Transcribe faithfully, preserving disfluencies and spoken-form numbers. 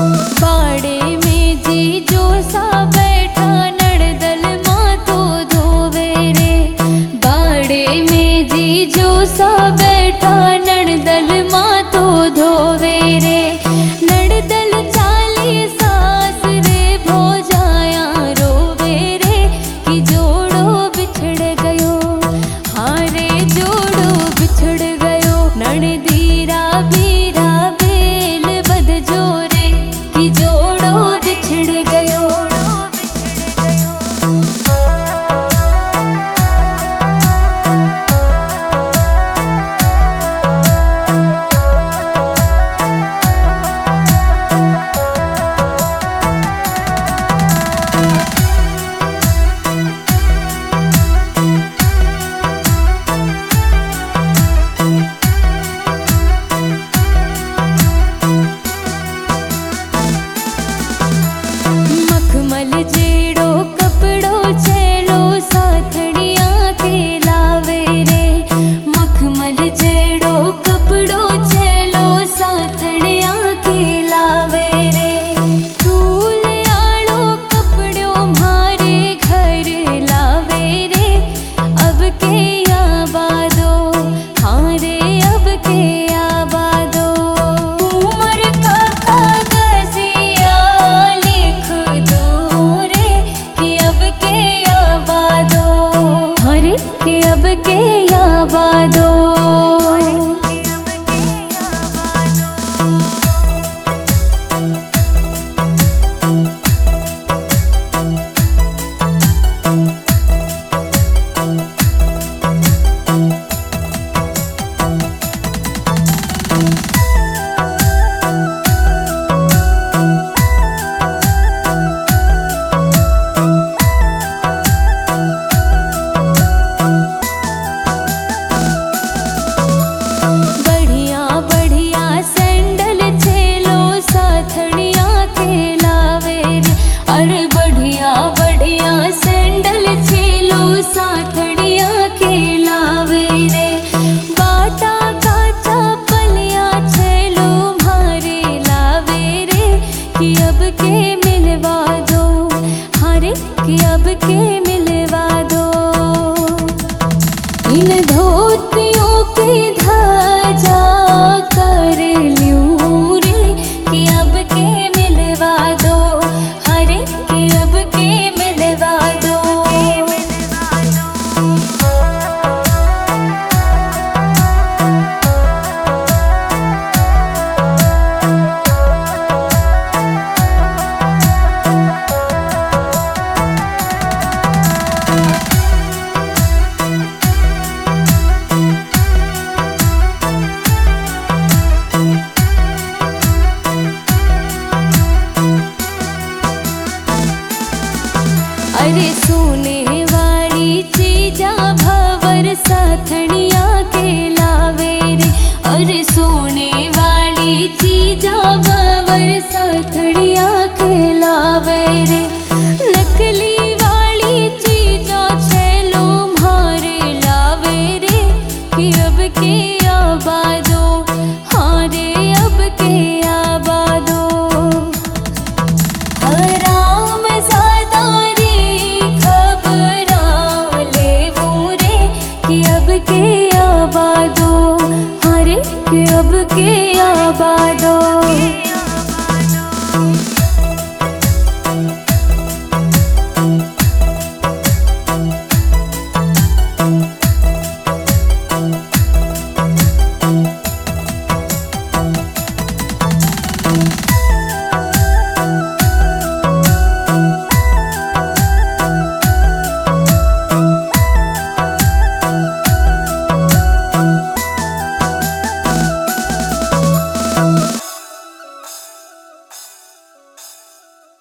बाड़े में जी जो सा बैठा नड़दल माँ तो धोवे रे। बाड़े में जी जो सा बैठा नड़दल माँ तो धोवे रे। नड़दल चाली सास रे भोजाया रोवे रे कि जोड़ो बिछड़ गयो। हाँ रे जोड़ो बिछड़ गयो। नड़दीरा बीरा बेल बद जोरे कि जोड़ो बिछड़ गयो। मखमल जेड़ो कपड़ो चेलो साथड़िया के लावे रे। मखमल जेड़ो कपड़ो चेलो साथड़िया के लावे रे। फूल आड़ो कपड़ो मारे घर लावे रे। अब के आबादो हाँ रे अब के आबादो। उमर का कागजिया लिख दो रे कि अब के आबादो। हाँ रे कि अब के आबादो। बढ़िया बढ़िया सैंडल चेलो साथड़िया के लावे रे। अरे बढ़िया बढ़िया सैंडल चेलो साथड़िया के लावे रे। बाटा का चपलिया चेलो मारे लावे रे कि अब के मिलवा दो। हाँ रे कि अब के मिलवा दो। इन धोतियों की धाजा कर ल्यूं रे कि अब के मिलवा दो। हरे कि अब के मिलवा दो। अरे सोने वाली चीजा भवर साथड़िया के लावे रे। अरे सोने वाली चीजा भवर साथड़िया